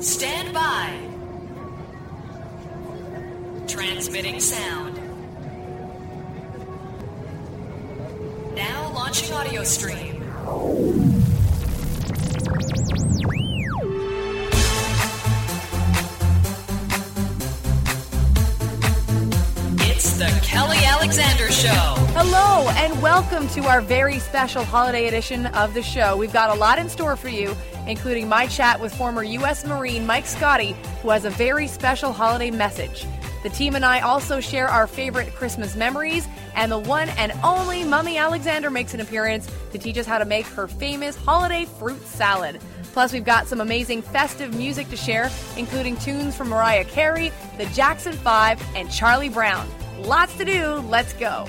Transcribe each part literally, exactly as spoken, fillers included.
Stand by. Transmitting sound. Now launching audio stream. It's the Kelly Alexander Show. Hello, and welcome to our very special holiday edition of the show. We've got a lot in store for you, including my chat with former U S Marine Mike Scotty, who has a very special holiday message. The team and I also share our favorite Christmas memories, and the one and only Mummy Alexander makes an appearance to teach us how to make her famous holiday fruit salad. Plus, we've got some amazing festive music to share, including tunes from Mariah Carey, the Jackson Five, and Charlie Brown. Lots to do. Let's go.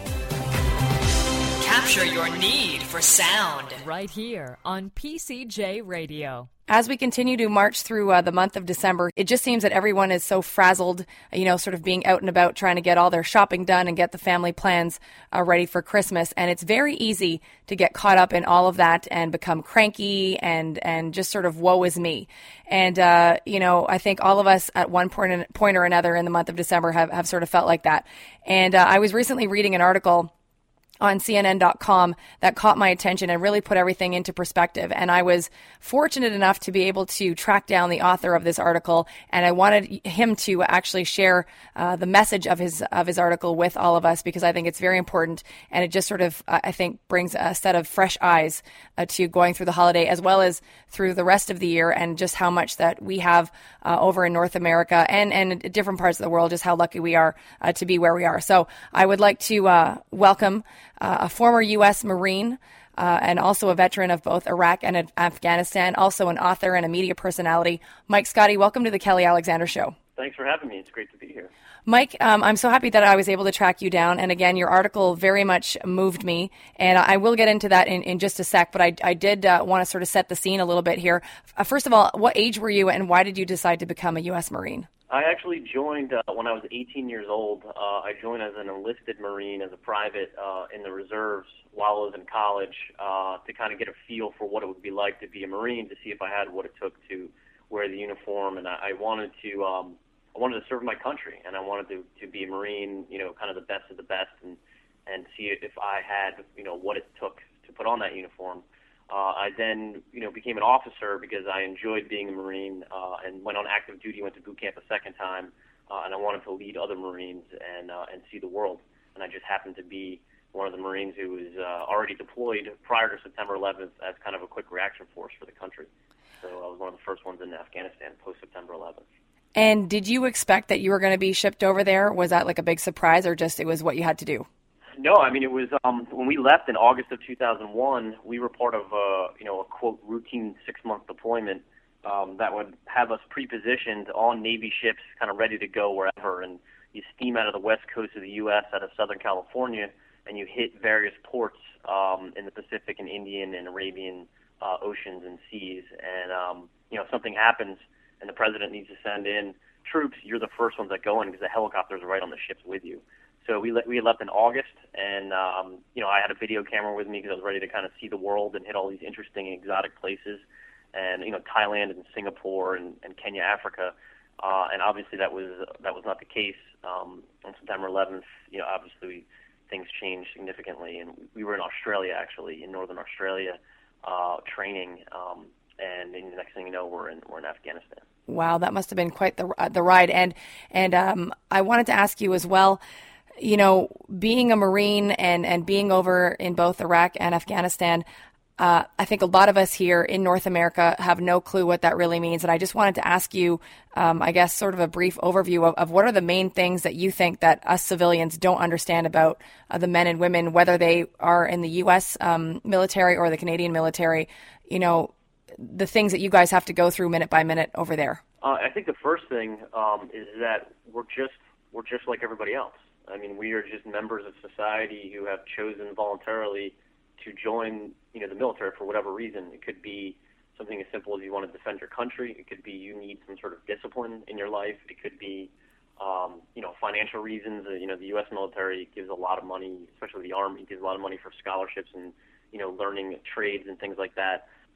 Capture your need for sound right here on P C J Radio. As we continue to march through uh, the month of December, it just seems that everyone is so frazzled, you know, sort of being out and about trying to get all their shopping done and get the family plans uh, ready for Christmas. And it's very easy to get caught up in all of that and become cranky and, and just sort of woe is me. And, uh, you know, I think all of us at one point, point or another in the month of December have, have sort of felt like that. And uh, I was recently reading an article on C N N dot com that caught my attention and really put everything into perspective. And I was fortunate enough to be able to track down the author of this article, and I wanted him to actually share uh, the message of his of his article with all of us, because I think it's very important, and it just sort of, uh, I think, brings a set of fresh eyes uh, to going through the holiday as well as through the rest of the year, and just how much that we have uh, over in North America and, and different parts of the world, just how lucky we are uh, to be where we are. So I would like to uh, welcome Uh, a former U S Marine uh, and also a veteran of both Iraq and Afghanistan, also an author and a media personality, Mike Scotty. Welcome to the Kelly Alexander Show. Thanks for having me. It's great to be here. Mike, um, I'm so happy that I was able to track you down. And again, your article very much moved me. And I will get into that in, in just a sec. But I, I did uh, want to sort of set the scene a little bit here. Uh, first of all, what age were you and why did you decide to become a U S Marine? I actually joined uh, when I was eighteen years old. Uh, I joined as an enlisted Marine, as a private uh, in the reserves while I was in college uh, to kind of get a feel for what it would be like to be a Marine, to see if I had what it took to wear the uniform. And I, I wanted to um, I wanted to serve my country, and I wanted to, to be a Marine, you know, kind of the best of the best, and, and see if I had, you know, what it took to put on that uniform. Uh, I then, you know, became an officer because I enjoyed being a Marine uh, and went on active duty, went to boot camp a second time, uh, and I wanted to lead other Marines and uh, and see the world. And I just happened to be one of the Marines who was uh, already deployed prior to September eleventh as kind of a quick reaction force for the country. So I was one of the first ones in Afghanistan post-September eleventh. And did you expect that you were going to be shipped over there? Was that like a big surprise, or just it was what you had to do? No, I mean, it was um, when we left in August of two thousand one, we were part of a, you know, a, quote, routine six-month deployment um, that would have us pre-positioned on Navy ships kind of ready to go wherever. And you steam out of the west coast of the U S out of Southern California, and you hit various ports um, in the Pacific and Indian and Arabian uh, oceans and seas. And, um, you know, if something happens and the president needs to send in troops, you're the first ones that go in because the helicopters are right on the ships with you. So we le- we had left in August, and um, you know, I had a video camera with me because I was ready to kind of see the world and hit all these interesting and exotic places, and you know, Thailand and Singapore and, and Kenya, Africa, uh, and obviously that was that was not the case. Um, on September eleventh, you know, obviously things changed significantly, and we were in Australia, actually, in northern Australia, uh, training, um, and then the next thing you know, we're in we're in Afghanistan. Wow, that must have been quite the uh, the ride. And and um, I wanted to ask you as well. You know, being a Marine and, and being over in both Iraq and Afghanistan, uh, I think a lot of us here in North America have no clue what that really means. And I just wanted to ask you, um, I guess, sort of a brief overview of, of what are the main things that you think that us civilians don't understand about uh, the men and women, whether they are in the U S um, military or the Canadian military, you know, the things that you guys have to go through minute by minute over there. Uh, I think the first thing um, is that we're just we're just like everybody else. I mean, we are just members of society who have chosen voluntarily to join, you know, the military for whatever reason. It could be something as simple as you want to defend your country. It could be you need some sort of discipline in your life. It could be, um, you know, financial reasons. Uh, you know, the U S military gives a lot of money, especially the Army gives a lot of money for scholarships and, you know, learning trades and things like that.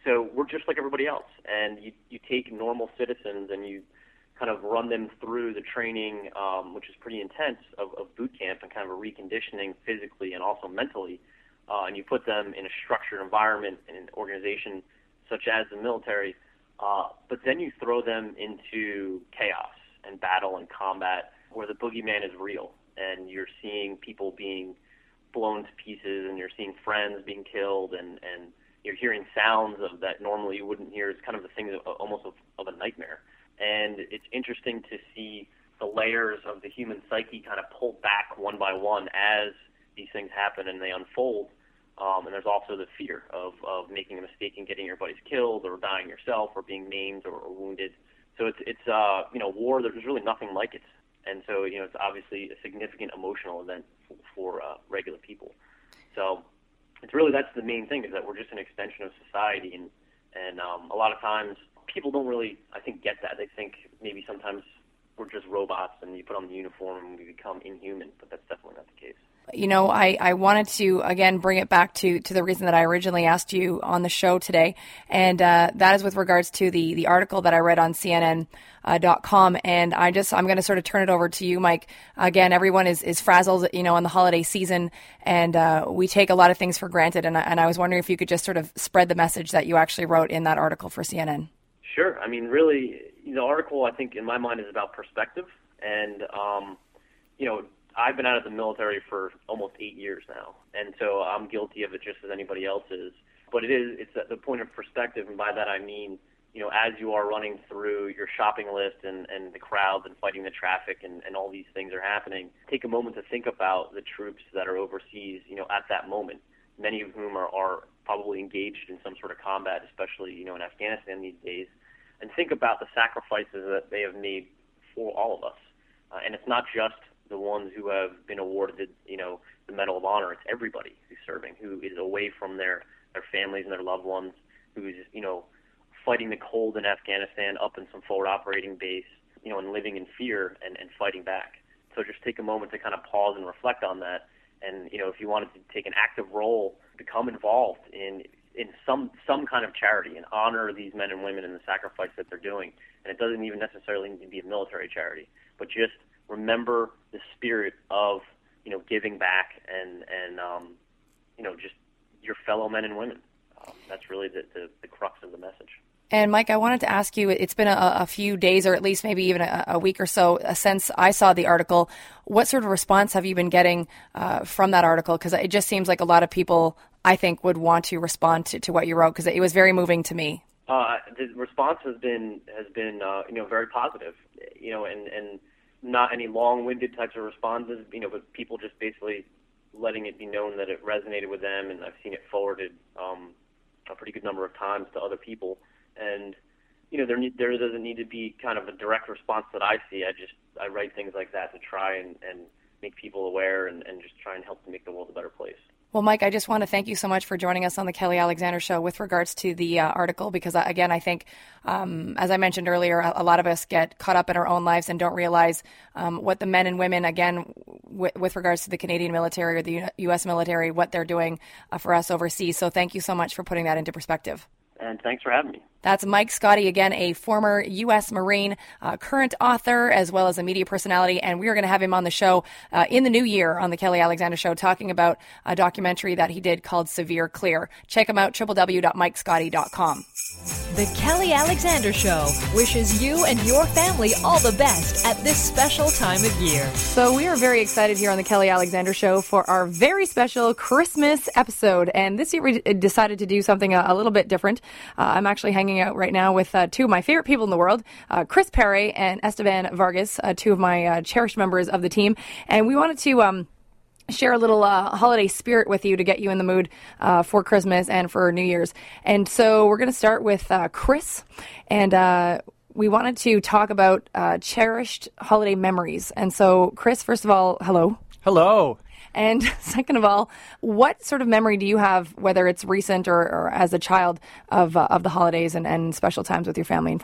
So we're just like everybody else, and you you take normal citizens and you kind of run them through the training, um, which is pretty intense, of, of boot camp and kind of a reconditioning physically and also mentally, uh, and you put them in a structured environment in an organization such as the military, uh, but then you throw them into chaos and battle and combat where the boogeyman is real, and you're seeing people being blown to pieces, and you're seeing friends being killed, and, and you're hearing sounds of that normally you wouldn't hear. It's kind of the thing of, almost of, of a nightmare. And it's interesting to see the layers of the human psyche kind of pull back one by one as these things happen and they unfold. Um, and there's also the fear of, of making a mistake and getting your buddies killed or dying yourself or being maimed or, or wounded. So it's, it's uh, you know, war, there's really nothing like it. And so, you know, it's obviously a significant emotional event for, for uh, regular people. So it's really, that's the main thing, is that we're just an extension of society. And, and um, a lot of times people don't really, I think, get that. They think maybe sometimes we're just robots and you put on the uniform and we become inhuman, but that's definitely not the case. You know, I, I wanted to, again, bring it back to, to the reason that I originally asked you on the show today, and uh, that is with regards to the, the article that I read on C N N dot com, and I just, I'm going to sort of turn it over to you, Mike. Again, everyone is, is frazzled, you know, on the holiday season, and uh, we take a lot of things for granted, and I, and I was wondering if you could just sort of spread the message that you actually wrote in that article for C N N. Sure. I mean, really, the article, I think, in my mind, is about perspective, and, um, you know, I've been out of the military for almost eight years now, and so I'm guilty of it just as anybody else is. But it is, it's at the point of perspective, and by that I mean, you know, as you are running through your shopping list and, and the crowds and fighting the traffic and, and all these things are happening, take a moment to think about the troops that are overseas, you know, at that moment, many of whom are, are probably engaged in some sort of combat, especially, you know, in Afghanistan these days, and think about the sacrifices that they have made for all of us. Uh, and it's not just the ones who have been awarded, you know, the Medal of Honor. It's everybody who's serving, who is away from their, their families and their loved ones, who's, you know, fighting the cold in Afghanistan up in some forward operating base, you know, and living in fear and, and fighting back. So just take a moment to kind of pause and reflect on that. And, you know, if you wanted to take an active role, become involved in in some some kind of charity and honor these men and women and the sacrifice that they're doing. And it doesn't even necessarily need to be a military charity, but just remember the spirit of, you know, giving back and, and um, you know, just your fellow men and women. Um, that's really the, the, the crux of the message. And Mike, I wanted to ask you, it's been a, a few days or at least maybe even a, a week or so since I saw the article. What sort of response have you been getting uh, from that article? Because it just seems like a lot of people, I think, would want to respond to, to what you wrote, because it was very moving to me. Uh, the response has been, has been uh, you know, very positive, you know, and, and not any long-winded types of responses, you know, but people just basically letting it be known that it resonated with them, and I've seen it forwarded um, a pretty good number of times to other people. And, you know, there need, there doesn't need to be kind of a direct response that I see. I just, I write things like that to try and, and make people aware and, and just try and help to make the world a better place. Well, Mike, I just want to thank you so much for joining us on the Kelly Alexander Show with regards to the uh, article, because, uh, again, I think, um, as I mentioned earlier, a, a lot of us get caught up in our own lives and don't realize um, what the men and women, again, w- with regards to the Canadian military or the U S military, what they're doing uh, for us overseas. So thank you so much for putting that into perspective. And thanks for having me. That's Mike Scotty, again, a former U S Marine, uh, current author, as well as a media personality. And we are going to have him on the show uh, in the new year on the Kelly Alexander Show, talking about a documentary that he did called Severe Clear. Check him out, w w w dot mike scotty dot com. The Kelly Alexander Show wishes you and your family all the best at this special time of year. So we are very excited here on the Kelly Alexander Show for our very special Christmas episode. And this year we decided to do something a, a little bit different. Uh, I'm actually hanging out right now with uh, two of my favorite people in the world, uh, Chris Perry and Esteban Vargas, uh, two of my uh, cherished members of the team. And we wanted to um, share a little uh, holiday spirit with you to get you in the mood uh, for Christmas and for New Year's. And so we're going to start with uh, Chris. And uh, we wanted to talk about uh, cherished holiday memories. And so, Chris, first of all, hello. Hello. And second of all, what sort of memory do you have, whether it's recent or, or as a child, of uh, of the holidays and, and special times with your family and friends?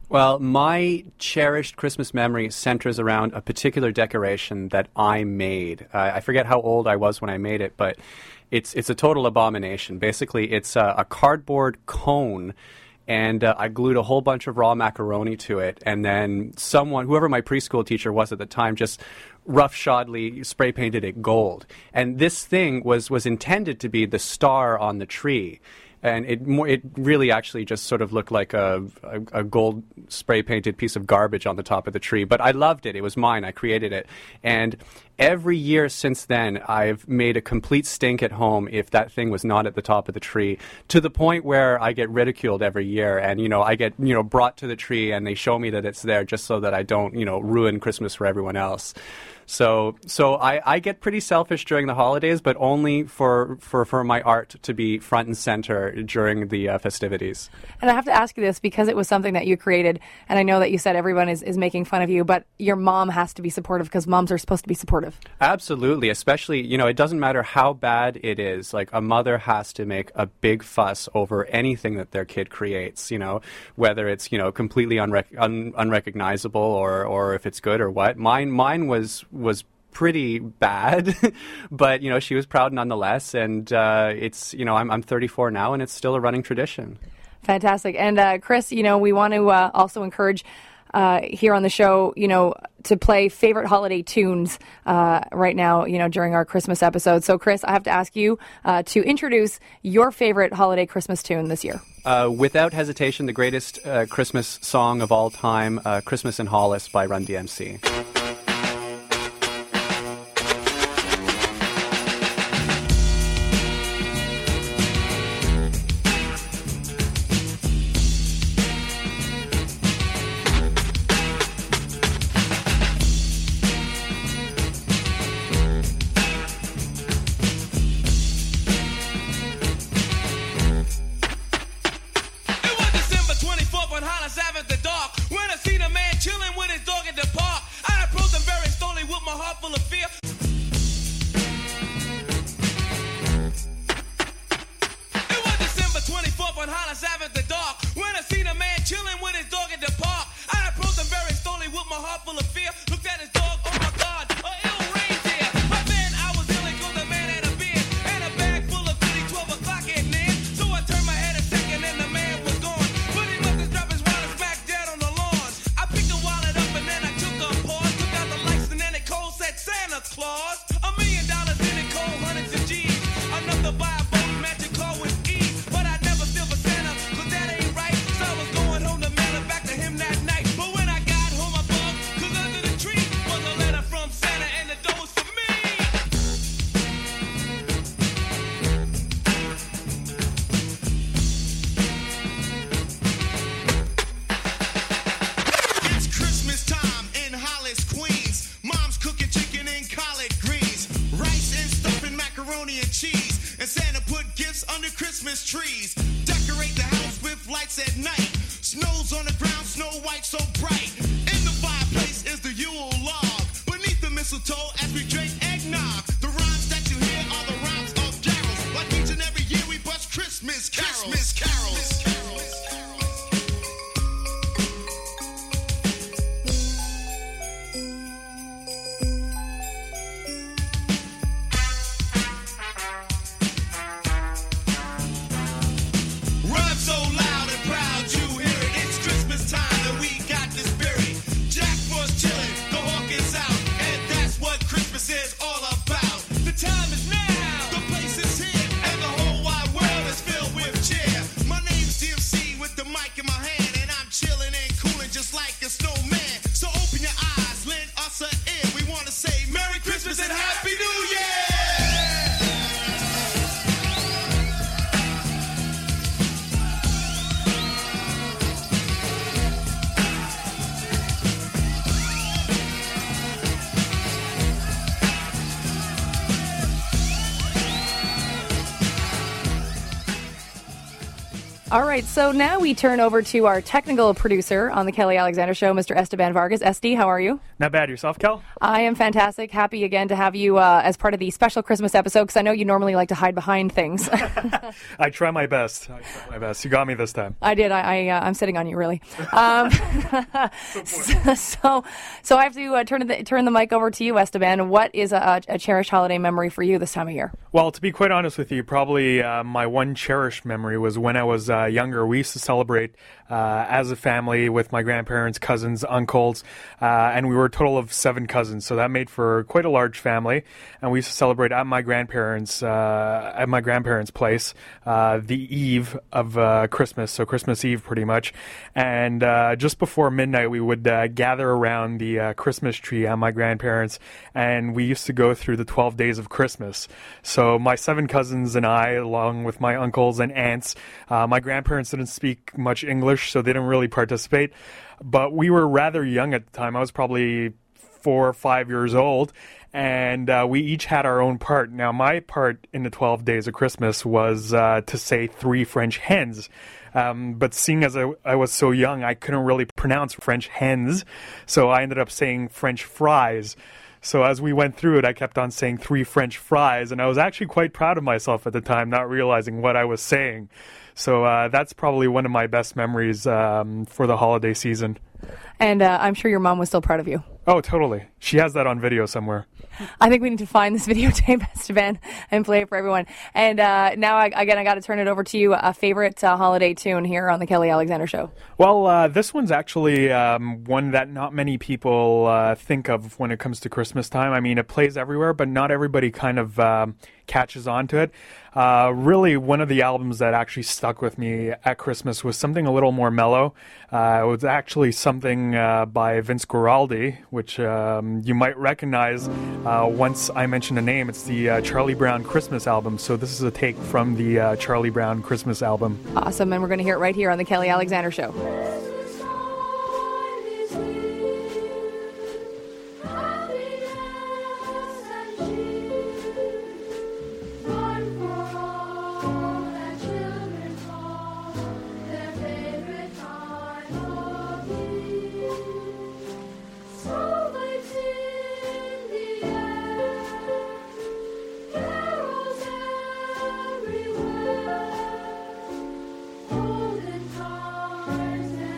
Well, my cherished Christmas memory centers around a particular decoration that I made. Uh, I forget how old I was when I made it, but it's it's a total abomination. Basically, it's a, a cardboard cone, and uh, I glued a whole bunch of raw macaroni to it, and then someone, whoever my preschool teacher was at the time, just roughshodly spray painted it gold. And this thing was, was intended to be the star on the tree. And it more, it really actually just sort of looked like a, a, a gold spray-painted piece of garbage on the top of the tree. But I loved it. It was mine. I created it. And every year since then, I've made a complete stink at home if that thing was not at the top of the tree, to the point where I get ridiculed every year. And, you know, I get, you know, brought to the tree and they show me that it's there just so that I don't, you know, ruin Christmas for everyone else. So so I, I get pretty selfish during the holidays, but only for, for, for my art to be front and center during the uh, festivities. And I have to ask you this because it was something that you created, and I know that you said everyone is, is making fun of you, but your mom has to be supportive because moms are supposed to be supportive. Absolutely, especially, you know, it doesn't matter how bad it is. Like, a mother has to make a big fuss over anything that their kid creates, you know, whether it's, you know, completely unrec- un- unrecognizable or, or if it's good or what. Mine, mine was... was pretty bad, but, you know, she was proud nonetheless, and uh, it's, you know, I'm, I'm thirty-four now, and it's still a running tradition. Fantastic. And uh, Chris, you know, we want to uh, also encourage uh, here on the show, you know, to play favorite holiday tunes uh, right now, you know, during our Christmas episode. So, Chris, I have to ask you uh, to introduce your favorite holiday Christmas tune this year. Uh, without hesitation, the greatest uh, Christmas song of all time, uh, Christmas in Hollis by Run D M C. All right, so now we turn over to our technical producer on the Kelly Alexander Show, Mister Esteban Vargas. Esty, how are you? Not bad. Yourself, Kel? I am fantastic. Happy again to have you uh, as part of the special Christmas episode, because I know you normally like to hide behind things. I try my best. I try my best. You got me this time. I did. I, I, uh, I'm sitting on you, really. Um, so, so, so I have to uh, turn the turn the mic over to you, Esteban. What is a, a cherished holiday memory for you this time of year? Well, to be quite honest with you, probably uh, my one cherished memory was when I was uh, younger. We used to celebrate uh, as a family with my grandparents, cousins, uncles, uh, and we were a total of seven cousins. So that made for quite a large family. And we used to celebrate at my grandparents' uh, at my grandparents' place uh, the eve of uh, Christmas, so Christmas Eve, pretty much. And uh, just before midnight, we would uh, gather around the uh, Christmas tree at my grandparents, and we used to go through the twelve days of Christmas. So my seven cousins and I, along with my uncles and aunts, uh, my grandparents didn't speak much English, so they didn't really participate. But we were rather young at the time. I was probably four or five years old, and uh, we each had our own part. Now, my part in the twelve days of Christmas was uh, to say three French hens. Um, but seeing as I, I was so young, I couldn't really pronounce French hens, so I ended up saying French fries. So as we went through it, I kept on saying three French fries, and I was actually quite proud of myself at the time, not realizing what I was saying. So uh, that's probably one of my best memories um, for the holiday season. And uh, I'm sure your mom was still proud of you. Oh, totally. She has that on video somewhere. I think we need to find this videotape, Esteban, and play it for everyone. And uh, now, I, again, I got to turn it over to you. A favorite uh, holiday tune here on the Kelly Alexander Show? Well, uh, this one's actually um, one that not many people uh, think of when it comes to Christmas time. I mean, it plays everywhere, but not everybody kind of um, catches on to it. Uh, really, one of the albums that actually stuck with me at Christmas was something a little more mellow. Uh, it was actually something uh, by Vince Guaraldi, which um, you might recognize uh, once I mention the name. It's the uh, Charlie Brown Christmas album. So this is a take from the uh, Charlie Brown Christmas album. Awesome, and we're going to hear it right here on the Kelly Alexander Show. Golden cars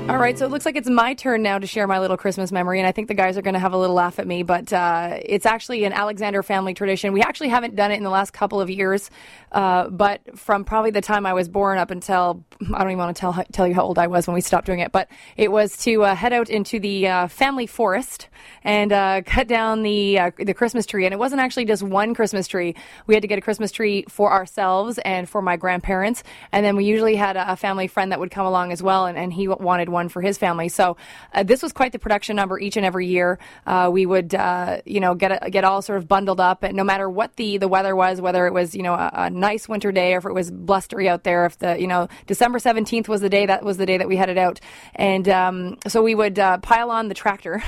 All right, so it looks like it's my turn now to share my little Christmas memory, and I think the guys are going to have a little laugh at me, but uh, it's actually an Alexander family tradition. We actually haven't done it in the last couple of years, uh, but from probably the time I was born up until, I don't even want to tell, tell you how old I was when we stopped doing it, but it was to uh, head out into the uh, family forest and uh, cut down the uh, the Christmas tree. And it wasn't actually just one Christmas tree. We had to get a Christmas tree for ourselves and for my grandparents, and then we usually had a, a family friend that would come along as well, and, and he wanted one for his family. So uh, this was quite the production number each and every year. Uh, we would, uh, you know, get a, get all sort of bundled up, and no matter what the, the weather was, whether it was, you know, a, a nice winter day or if it was blustery out there, if the, you know, December seventeenth was the day, that was the day that we headed out. And um, so we would uh, pile on the tractor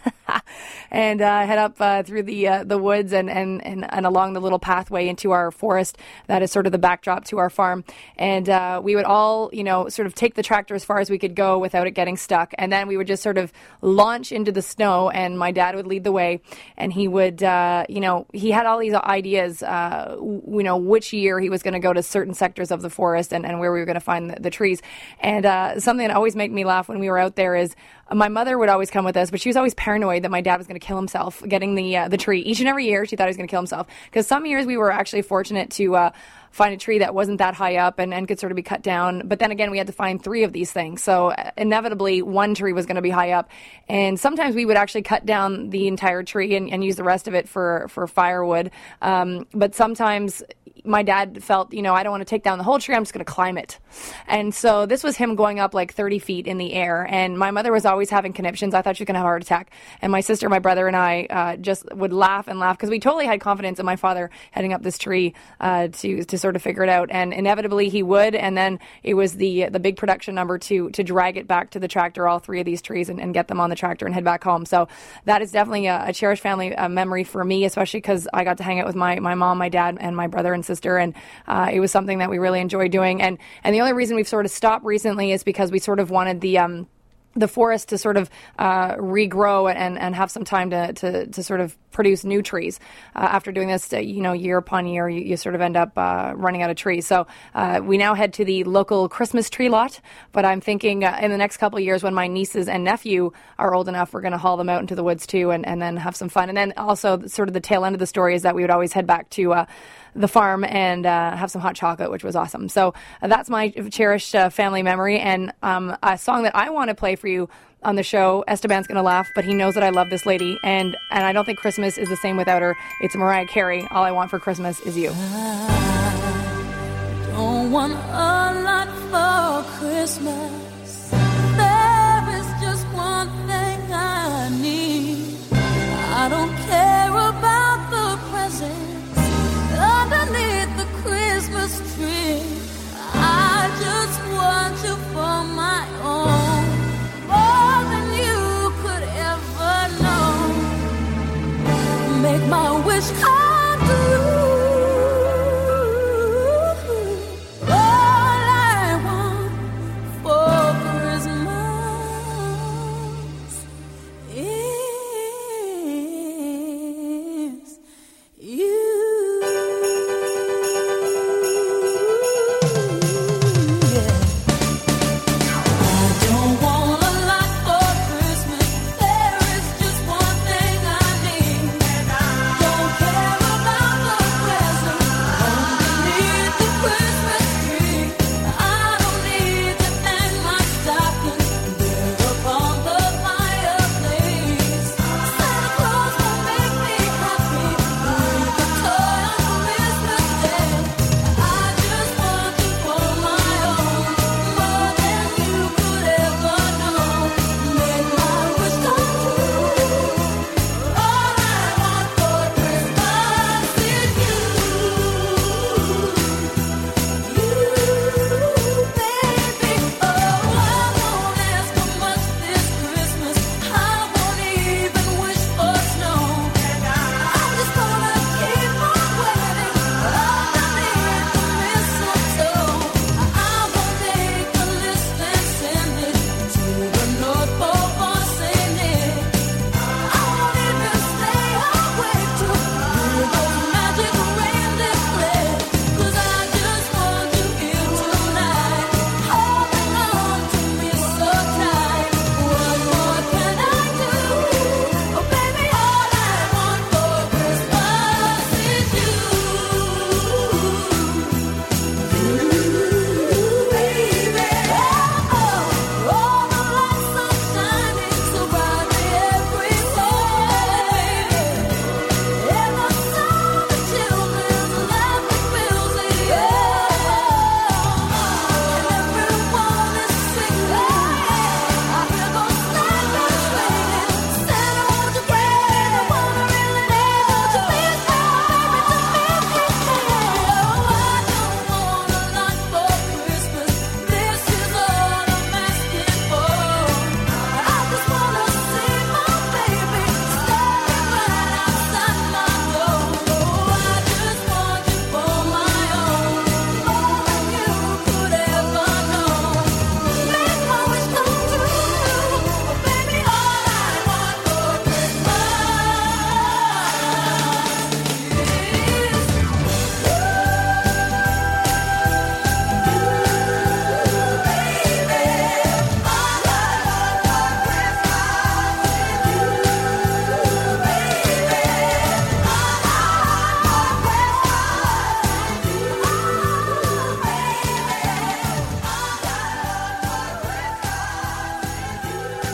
and uh, head up uh, through the uh, the woods and, and, and, and along the little pathway into our forest that is sort of the backdrop to our farm. And uh, we would all, you know, sort of take the tractor as far as we could go without it getting stuck. And then we would just sort of launch into the snow, and my dad would lead the way. And he would, uh, you know, he had all these ideas, uh, you know, which year he was going to go to certain sectors of the forest and, and where we were going to find the, the trees. And uh, something that always made me laugh when we were out there is my mother would always come with us, but she was always paranoid that my dad was going to kill himself getting the uh, the tree. Each and every year, she thought he was going to kill himself. Because some years we were actually fortunate to uh, find a tree that wasn't that high up and, and could sort of be cut down. But then again, we had to find three of these things. So uh, inevitably, one tree was going to be high up. And sometimes we would actually cut down the entire tree and, and use the rest of it for, for firewood. Um, but sometimes my dad felt, you know, I don't want to take down the whole tree, I'm just going to climb it. And so this was him going up like thirty feet in the air. And my mother was always having conniptions. I thought she was going to have a heart attack. And my sister, my brother, and I uh, just would laugh and laugh because we totally had confidence in my father heading up this tree uh, to to sort of figure it out. And inevitably he would. And then it was the the big production number to to drag it back to the tractor, all three of these trees, and, and get them on the tractor and head back home. So that is definitely a, a cherished family uh, memory for me, especially because I got to hang out with my, my mom, my dad, and my brother and sister. And uh, it was something that we really enjoyed doing. And, and the only reason we've sort of stopped recently is because we sort of wanted the... Um, the forest to sort of uh, regrow and, and have some time to, to, to sort of produce new trees. Uh, after doing this, uh, you know, year upon year, you, you sort of end up uh, running out of trees. So uh, we now head to the local Christmas tree lot, but I'm thinking uh, in the next couple of years when my nieces and nephew are old enough, we're going to haul them out into the woods too and, and then have some fun. And then also sort of the tail end of the story is that we would always head back to uh, the farm and uh, have some hot chocolate, which was awesome. So uh, that's my cherished uh, family memory. And um, a song that I want to play for you on the show, Esteban's going to laugh, but he knows that I love this lady, and, and I don't think Christmas is the same without her. It's Mariah Carey. All I Want for Christmas Is You. I don't want a lot for Christmas. There is just one thing I need. I don't care about the presents underneath the Christmas tree. I just want you for my own, more than you could ever know. Make my wish come true. All I want for Christmas is you. Care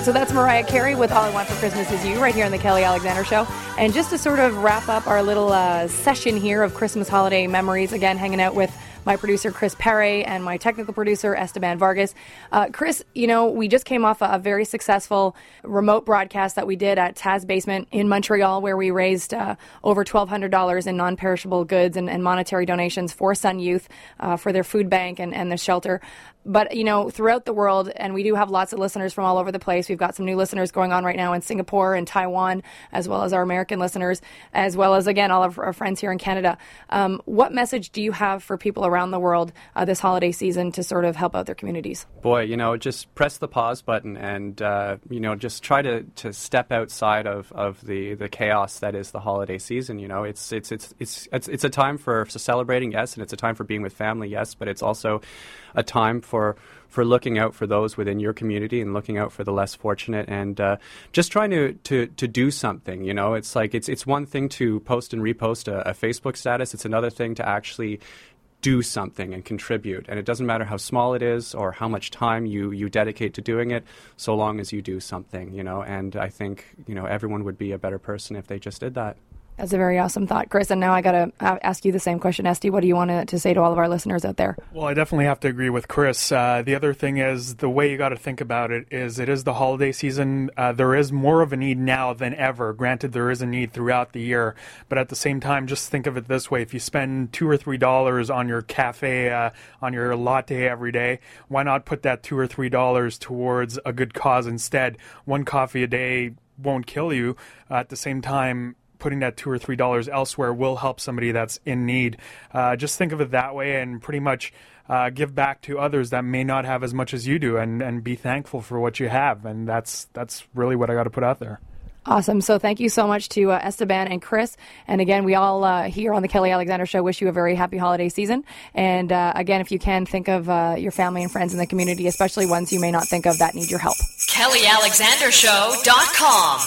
So that's Mariah Carey with All I Want for Christmas Is You right here on the Kelly Alexander Show. And just to sort of wrap up our little uh, session here of Christmas holiday memories, again, hanging out with my producer, Chris Perry, and my technical producer, Esteban Vargas. Uh, Chris, you know, we just came off a, a very successful remote broadcast that we did at Taz Basement in Montreal, where we raised uh, over twelve hundred dollars in non-perishable goods and, and monetary donations for Sun Youth, uh, for their food bank and, and the shelter. But, you know, throughout the world, and we do have lots of listeners from all over the place. We've got some new listeners going on right now in Singapore and Taiwan, as well as our American listeners, as well as, again, all of our friends here in Canada. Um, what message do you have for people around the world uh, this holiday season to sort of help out their communities? Boy, you know, just press the pause button and, uh, you know, just try to, to step outside of, of the, the chaos that is the holiday season. You know, it's, it's, it's, it's, it's, it's a time for, for celebrating, yes, and it's a time for being with family, yes, but it's also a time for for looking out for those within your community and looking out for the less fortunate, and uh, just trying to, to, to do something. You know, it's like it's it's one thing to post and repost a, a Facebook status. It's another thing to actually do something and contribute. And it doesn't matter how small it is or how much time you, you dedicate to doing it, so long as you do something, you know. And I think, you know, everyone would be a better person if they just did that. That's a very awesome thought, Chris. And now I got to ask you the same question, Esty. What do you want to, to say to all of our listeners out there? Well, I definitely have to agree with Chris. Uh, the other thing is, the way you got to think about it is it is the holiday season. Uh, there is more of a need now than ever. Granted, there is a need throughout the year. But at the same time, just think of it this way. If you spend two or three dollars on your cafe, uh, on your latte every day, why not put that two or three dollars towards a good cause instead? One coffee a day won't kill you. Uh, at the same time, putting that two or three dollars elsewhere will help somebody that's in need. Uh, just think of it that way, and pretty much uh, give back to others that may not have as much as you do, and, and be thankful for what you have. And that's that's really what I got to put out there. Awesome. So thank you so much to uh, Esteban and Chris. And again, we all uh, here on the Kelly Alexander Show wish you a very happy holiday season. And uh, again, if you can, think of uh, your family and friends in the community, especially ones you may not think of that need your help. Kelly Alexander Show dot com.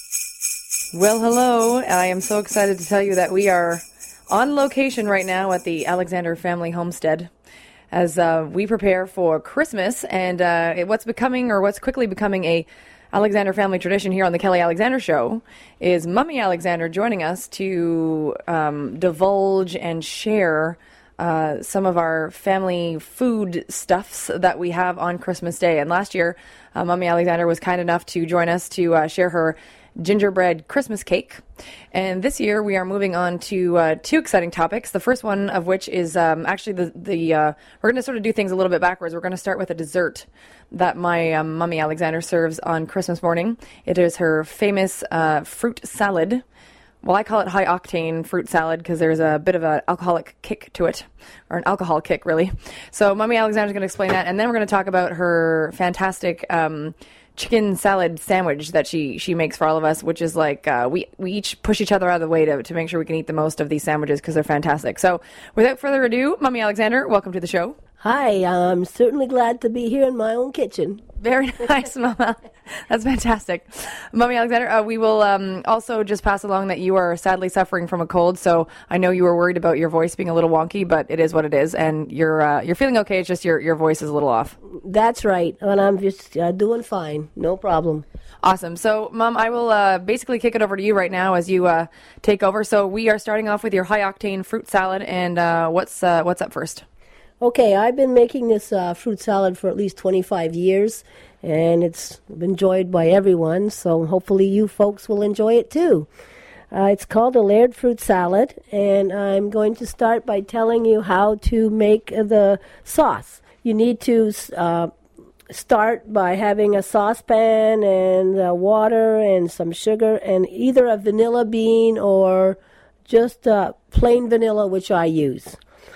Well, hello. I am so excited to tell you that we are on location right now at the Alexander Family Homestead as uh, we prepare for Christmas. And uh, what's becoming, or what's quickly becoming a Alexander family tradition here on the Kelly Alexander Show is Mummy Alexander joining us to um, divulge and share uh, some of our family food stuffs that we have on Christmas Day. And last year, uh, Mummy Alexander was kind enough to join us to uh, share her gingerbread Christmas cake. And this year we are moving on to uh, two exciting topics. The first one of which is um, actually the, the uh, we're going to sort of do things a little bit backwards. We're going to start with a dessert that my um, Mummy Alexander serves on Christmas morning. It is her famous uh, fruit salad. Well, I call it high-octane fruit salad because there's a bit of an alcoholic kick to it, or an alcohol kick, really. So Mummy Alexander's going to explain that, and then we're going to talk about her fantastic um, chicken salad sandwich that she, she makes for all of us, which is like uh, we, we each push each other out of the way to, to make sure we can eat the most of these sandwiches because they're fantastic. So without further ado, Mummy Alexander, welcome to the show. Hi, I'm certainly glad to be here in my own kitchen. Very nice, Mama. That's fantastic. Mummy Alexander, uh, we will um, also just pass along that you are sadly suffering from a cold, so I know you were worried about your voice being a little wonky, but it is what it is, and you're uh, you're feeling okay, it's just your, your voice is a little off. That's right, and I'm just uh, doing fine, no problem. Awesome. So, Mom, I will uh, basically kick it over to you right now as you uh, take over. So we are starting off with your high-octane fruit salad, and uh, what's uh, what's up first? Okay, I've been making this uh, fruit salad for at least twenty-five years, and it's enjoyed by everyone, so hopefully you folks will enjoy it too. Uh, it's called a layered fruit salad, and I'm going to start by telling you how to make the sauce. You need to uh, start by having a saucepan and uh, water and some sugar and either a vanilla bean or just uh, plain vanilla, which I use.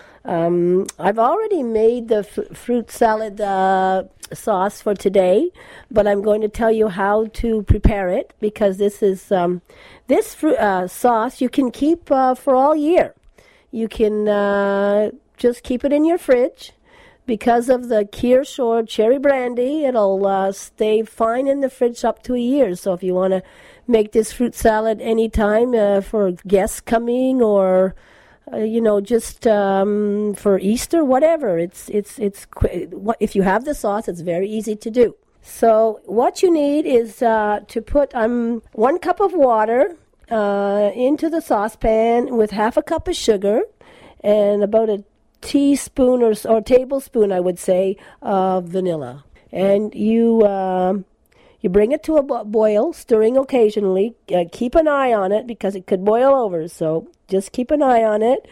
Um, I've already made the f- fruit salad uh, sauce for today, but I'm going to tell you how to prepare it because this is um, this fru- uh, sauce you can keep uh, for all year. You can uh, just keep it in your fridge. Because of the Kirsch or cherry brandy, it'll uh, stay fine in the fridge up to a year. So if you want to make this fruit salad anytime uh, for guests coming or Uh, you know, just um, for Easter, whatever. It's it's it's qu- if you have the sauce, it's very easy to do. So what you need is uh, to put um, one cup of water uh, into the saucepan with half a cup of sugar and about a teaspoon or, or tablespoon, I would say, of vanilla. And you um, you bring it to a bo- boil, stirring occasionally. Uh, keep an eye on it because it could boil over, so just keep an eye on it.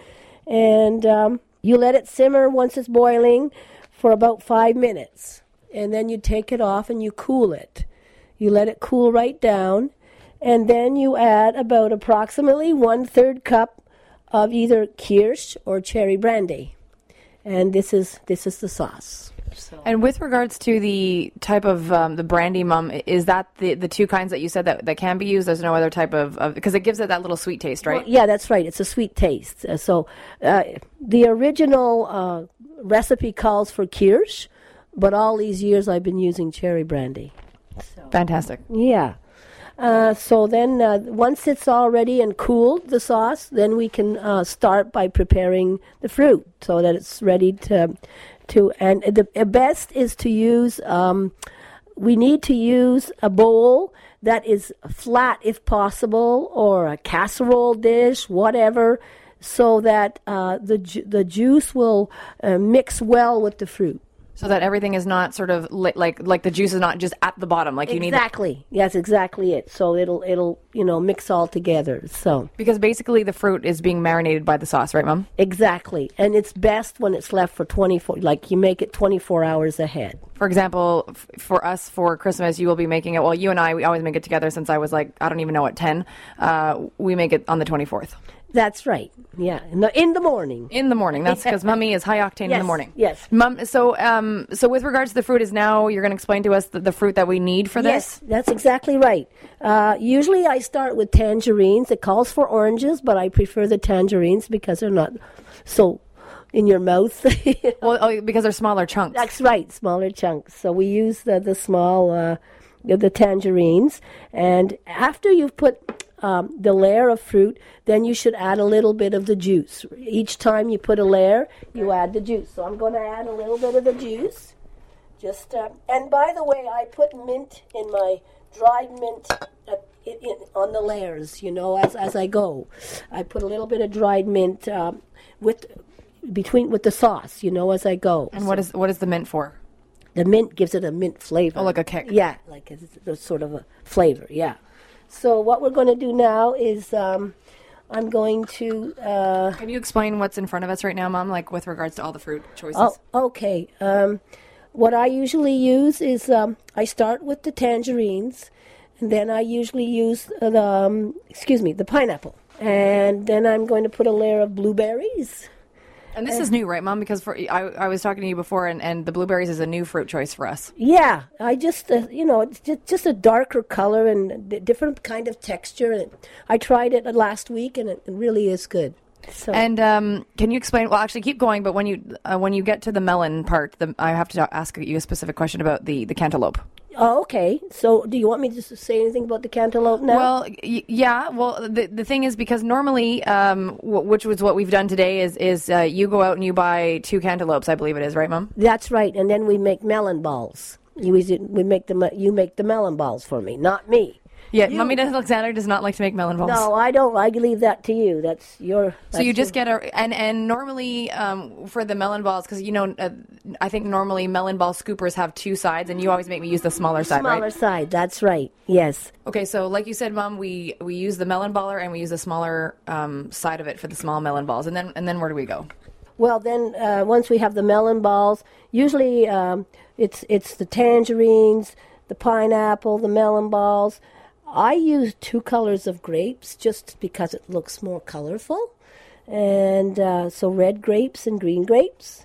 And um, you let it simmer once it's boiling for about five minutes. And then you take it off and you cool it. You let it cool right down. And then you add about approximately one-third cup of either kirsch or cherry brandy. And this is this is the sauce. So. And with regards to the type of um, the brandy, Mum, is that the, the two kinds that you said that, that can be used? There's no other type of, because it gives it that little sweet taste, right? Well, yeah, that's right. It's a sweet taste. Uh, so uh, the original uh, recipe calls for kirsch, but all these years I've been using cherry brandy. So. Fantastic. Yeah. Uh, so then uh, once it's all ready and cooled, the sauce, then we can uh, start by preparing the fruit so that it's ready to... to and the, the best is to use, um, we need to use a bowl that is flat if possible, or a casserole dish, whatever, so that uh, the, ju- the juice will uh, mix well with the fruit. So that everything is not sort of li- like like the juice is not just at the bottom, like you need exactly. Yes, exactly it. So it'll it'll you know mix all together. So because basically the fruit is being marinated by the sauce, right, Mom? Exactly, and it's best when it's left for twenty-four. Like you make it twenty-four hours ahead. For example, f- for us for Christmas, you will be making it. Well, you and I, we always make it together since I was like I don't even know what ten. Uh, we make it on the twenty-fourth. That's right. Yeah, in the in the morning. In the morning. That's because Mummy is high octane yes, in the morning. Yes. Mum. So, um, so with regards to the fruit, is now you're going to explain to us the, the fruit that we need for yes, this? That's exactly right. Uh, usually, I start with tangerines. It calls for oranges, but I prefer the tangerines because they're not so in your mouth. You know? Well, oh, because they're smaller chunks. That's right, smaller chunks. So we use the the small uh, the, the tangerines, and after you've put Um, the layer of fruit, then you should add a little bit of the juice. Each time you put a layer, you add the juice. So I'm going to add a little bit of the juice. Just uh, and by the way, I put mint in my dried mint uh, in, in, on the layers. You know, as as I go, I put a little bit of dried mint um, with between with the sauce. You know, as I go. And so what is what is the mint for? The mint gives it a mint flavor. Oh, like a kick. Yeah, like a, a sort of a flavor. Yeah. So what we're going to do now is um, I'm going to... Uh, Can you explain what's in front of us right now, Mom, like with regards to all the fruit choices? Oh, okay. Um, what I usually use is um, I start with the tangerines, and then I usually use the, um, excuse me, the pineapple. And then I'm going to put a layer of blueberries. And this is new, right, Mom? Because for I, I was talking to you before, and, and the blueberries is a new fruit choice for us. Yeah, I just, uh, you know, it's just, just a darker color and d- different kind of texture. And I tried it last week, and it really is good. So. And um, can you explain? Well, actually, keep going. But when you uh, when you get to the melon part, the, I have to ask you a specific question about the, the cantaloupe. Oh, okay. So, do you want me to say anything about the cantaloupe now? Well, y- yeah. Well, the the thing is, because normally, um, w- which was what we've done today, is is uh, you go out and you buy two cantaloupes, I believe it is, right, Mom? That's right. And then we make melon balls. You we make the you make the melon balls for me, not me. Yeah, you, Mummy Alexander does not like to make melon balls. No, I don't. I leave that to you. That's your. That's so you just your, get a and and normally um, for the melon balls, because you know uh, I think normally melon ball scoopers have two sides, and you always make me use the smaller side, smaller right? side. That's right. Yes. Okay, so like you said, Mom, we we use the melon baller and we use the smaller um, side of it for the small melon balls, and then and then where do we go? Well, then uh, once we have the melon balls, usually um, it's it's the tangerines, the pineapple, the melon balls. I use two colors of grapes just because it looks more colorful. And uh, so red grapes and green grapes.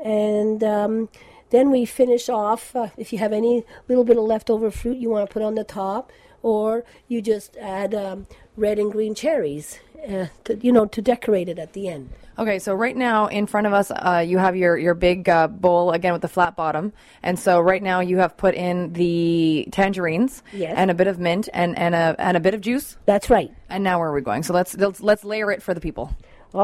And um, then we finish off, uh, if you have any little bit of leftover fruit you want to put on the top, or you just add um, red and green cherries, uh, to, you know, to decorate it at the end. Okay, so right now in front of us, uh, you have your, your big uh, bowl, again, with the flat bottom. And so right now you have put in the tangerines yes. and a bit of mint and, and, a, and a bit of juice. That's right. And now where are we going? So let's, let's, let's layer it for the people.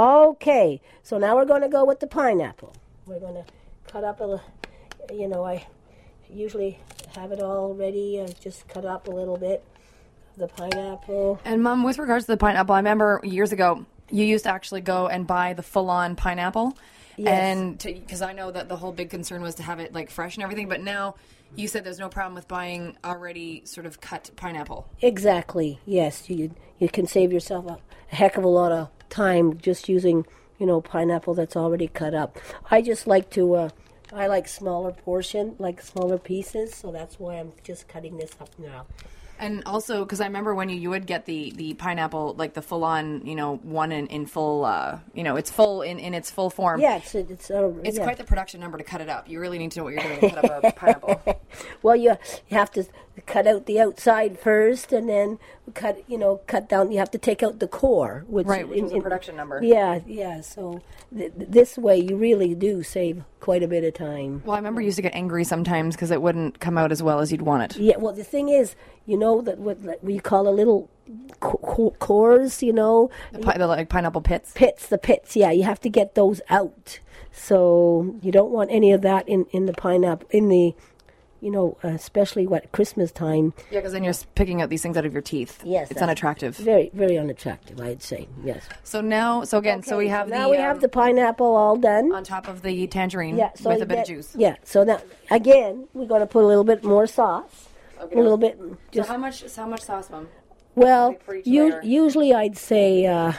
Okay, so now we're going to go with the pineapple. We're going to cut up a, you know, I usually have it all ready. Uh, just cut up a little bit of the pineapple. And Mom, with regards to the pineapple, I remember years ago you used to actually go and buy the full-on pineapple. Yes. And because I know that the whole big concern was to have it like fresh and everything, but now you said there's no problem with buying already sort of cut pineapple. Exactly. Yes, you you can save yourself a, a heck of a lot of time just using, you know, pineapple that's already cut up. I just like to. Uh, I like smaller portion, like smaller pieces, so that's why I'm just cutting this up now. And also, because I remember when you, you would get the, the pineapple, like the full-on, you know, one in, in full, uh, you know, it's full in, in its full form. Yeah, it's it's uh, It's yeah. quite the production number to cut it up. You really need to know what you're doing to cut up a pineapple. Well, you you have to cut out the outside first, and then cut you know cut down. You have to take out the core, which Right, which is a production number. Yeah, yeah. So th- this way, you really do save quite a bit of time. Well, I remember you used to get angry sometimes because it wouldn't come out as well as you'd want it. Yeah. Well, the thing is, you know that what like, we call a little co- co- cores. You know, The, pi- the like pineapple pits. pits. The pits. Yeah, you have to get those out. So you don't want any of that in in the pineapple in the. You know, especially what Christmas time. Yeah, because then you're s- picking out these things out of your teeth. Yes, It's that's unattractive. Very, very unattractive, I'd say. Yes. So now, so again, so we Okay, have now the we um, have the pineapple all done. on top of the tangerine Yeah, so with you a bit get- of juice. Yeah. So now again, we're going to put a little bit more sauce. A little bit. Just So how much? So how much sauce, Mom? well, like for each u- layer? usually I'd say uh,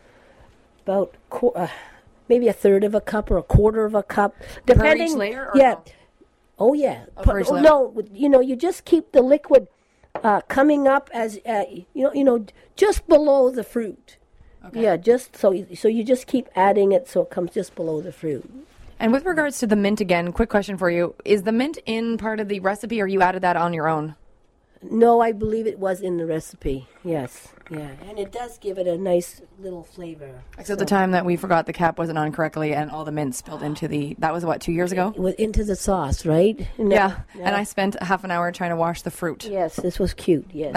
about qu- uh, maybe a third of a cup or a quarter of a cup, depending. each layer, or yeah. no? Oh yeah. Oh, Pu- for each oh, layer. no, you know, you just keep the liquid uh, coming up as uh, you know, you know, just below the fruit. Okay. Yeah, just so you, so you just keep adding it so it comes just below the fruit. And with regards to the mint again, quick question for you: is the mint in part of the recipe, or you added that on your own? No, I believe it was in the recipe. Yes, yeah, and it does give it a nice little flavor. Except the time that we forgot the cap wasn't on correctly, and all the mint spilled into the. That was what, two years ago? With into the sauce, right? And Yeah, then- and I spent half an hour trying to wash the fruit. Yes, this was cute. Yes.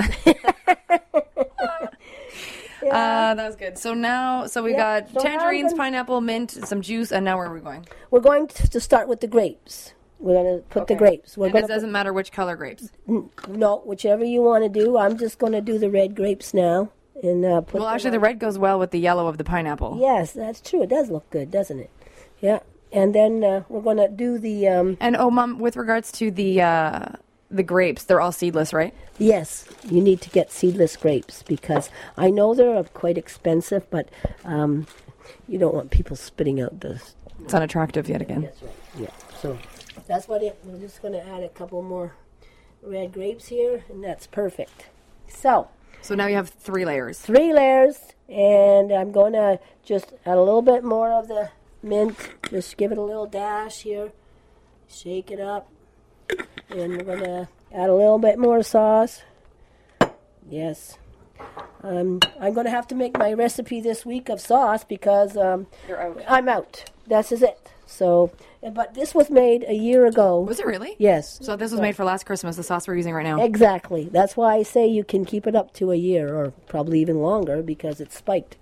Uh, that was good. So now, so we Yeah, got so now I'm tangerines, gonna- pineapple, mint, some juice, and now where are we going? We're going to, to start with the grapes. We're going to put the Okay. grapes. We're And going it doesn't matter which color grapes. no, whichever you want to do. I'm just going to do the red grapes now and uh, put. Well, them actually, on. the red goes well with the yellow of the pineapple. Yes, that's true. It does look good, doesn't it? Yeah, and then uh, we're going to do the. Um, And oh, Mom, with regards to the uh, the grapes, they're all seedless, right? Yes, you need to get seedless grapes because I know they're uh, quite expensive, but um, you don't want people spitting out the. It's unattractive yet again. That's right. Yeah. So that's what it. We're just going to add a couple more red grapes here, and that's perfect. So So now you have three layers. three layers, and I'm going to just add a little bit more of the mint. Just give it a little dash here. Shake it up, and we're going to add a little bit more sauce. Yes. Um, I'm going to have to make my recipe this week of sauce because um, You're out. I'm out. This is it. So, but this was made a year ago. Was it really? Yes. So this was made for last Christmas, the sauce we're using right now. Exactly. That's why I say you can keep it up to a year or probably even longer because it's spiked.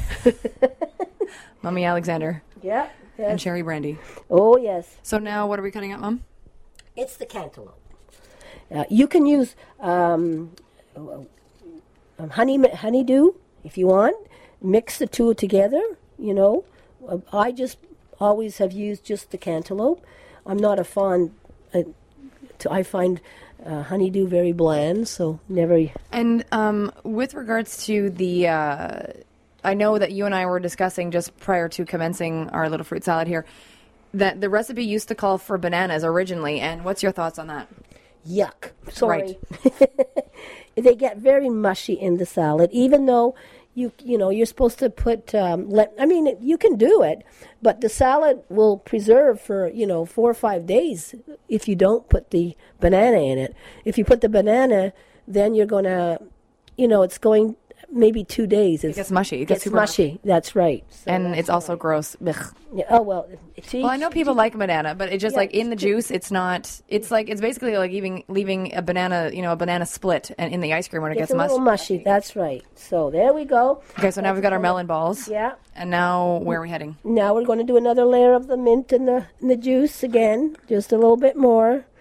Mummy Alexander Yeah. and Yes. cherry brandy. Oh, yes. So now what are we cutting up, Mom? It's the cantaloupe. Uh, you can use um, um, honey honeydew if you want. Mix the two together, you know. Uh, I just always have used just the cantaloupe. I'm not a fond. Uh, to, I find uh, honeydew very bland, so never. And um, with regards to the, uh, I know that you and I were discussing just prior to commencing our little fruit salad here, that the recipe used to call for bananas originally. And what's your thoughts on that? Yuck. Sorry. They get very mushy in the salad, even though you you know you're supposed to put. Um, let, I mean, you can do it, but the salad will preserve for you know four or five days if you don't put the banana in it. If you put the banana, then you're gonna, you know, it's going maybe two days. It's, It gets mushy. It gets gets super mushy. That's right. So And that's it's also gross. Ugh. yeah, oh well. See, Well, I know people like banana, but it's just Yeah, like in the it's good. juice, it's not. It's like it's basically like leaving leaving a banana, you know, a banana split, and in the ice cream when it it's gets a mushy. little mushy. That's right. So there we go. Okay, so now we've got our melon balls. Yeah. And now where are we heading? Now we're going to do another layer of the mint and the, and the juice again, just a little bit more.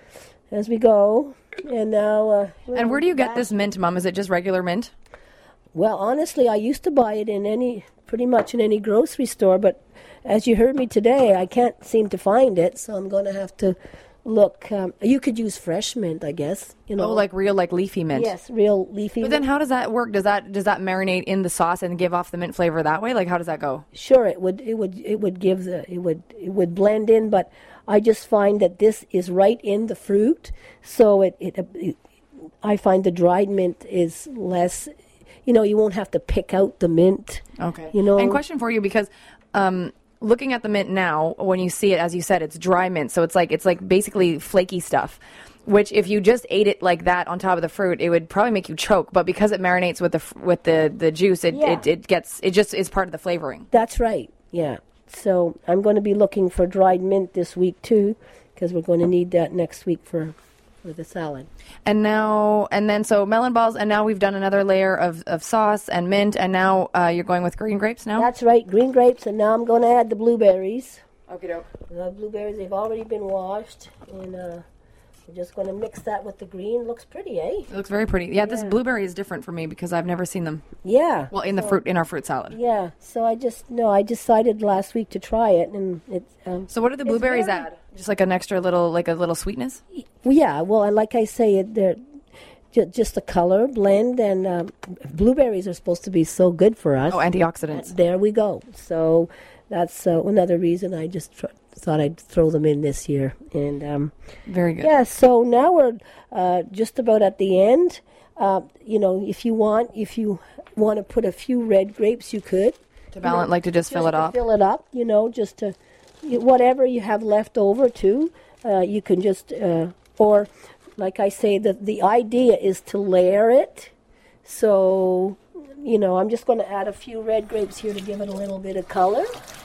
as we go. And now. Uh, And where do you get this mint, Mom? Is it just regular mint? Well, honestly, I used to buy it in any, pretty much in any grocery store, but as you heard me today, I can't seem to find it, so I'm going to have to look. Um, you could use fresh mint, I guess. You know, Oh, like real, like leafy mint. yes, real leafy. But then how does that work? Does that does that marinate in the sauce and give off the mint flavor that way? Like how does that go? Sure, it would. It would. It would give the. It would. It would blend in, but I just find that this is right in the fruit, so it. It. it I find the dried mint is less. You know, you won't have to pick out the mint. Okay. You know. And question for you, because um, looking at the mint now, when you see it, as you said, it's dry mint, so it's like it's like basically flaky stuff. Which, if you just ate it like that on top of the fruit, it would probably make you choke. But because it marinates with the f- with the, the juice, it, Yeah. it it gets it just is part of the flavoring. That's right. Yeah. So I'm going to be looking for dried mint this week too, because we're going to need that next week for for the salad. And now, and then, so melon balls, and now we've done another layer of, of sauce and mint, and now uh, you're going with green grapes now? That's right, green grapes, and now I'm going to add the blueberries. Okie doke. The blueberries, they've already been washed, and uh, we're just going to mix that with the green. Looks pretty, eh? It looks very pretty. Yeah, this Yeah. blueberry is different for me because I've never seen them. Yeah. Well, in the So- fruit, in our fruit salad. Yeah. So I just no, I decided last week to try it, and it's. Um, So what do the It's blueberries very- add? Just like an extra little, like a little sweetness? well, yeah. Well, and like I say, it they're ju- just the color blend, and um, blueberries are supposed to be so good for us. Oh, antioxidants. There we go. So that's uh, another reason I just tr- thought I'd throw them in this year. And um, Very good. yeah, so now we're uh, just about at the end. Uh, you know, if you want, if you want to put a few red grapes, you could. To balance, like to just, fill it to up. Fill it up, you know, just to you- whatever you have left over too. Uh, you can just, uh, or like I say, the the idea is to layer it. So, you know, I'm just going to add a few red grapes here to give it a little bit of color.